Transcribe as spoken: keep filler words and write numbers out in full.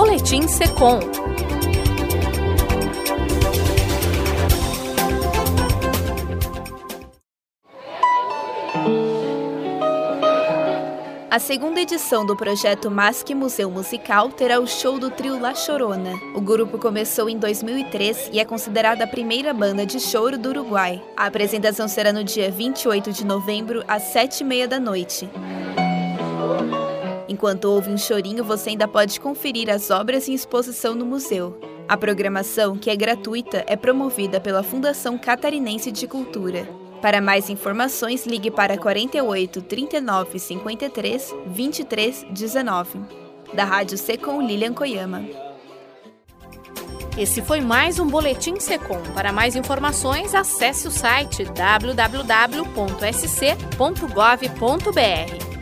Boletim Secom. A segunda edição do projeto Masque Museu Musical terá o show do trio La Chorona. O grupo começou em dois mil e três e é considerada a primeira banda de choro do Uruguai. A apresentação será no dia vinte e oito de novembro, às sete e meia da noite. Enquanto ouve um chorinho, você ainda pode conferir as obras em exposição no museu. A programação, que é gratuita, é promovida pela Fundação Catarinense de Cultura. Para mais informações, ligue para quarenta e oito, trinta e nove, cinquenta e três, vinte e três, dezenove. Da Rádio Secom, Lilian Koyama. Esse foi mais um Boletim Secom. Para mais informações, acesse o site w w w ponto s c ponto gov ponto b r.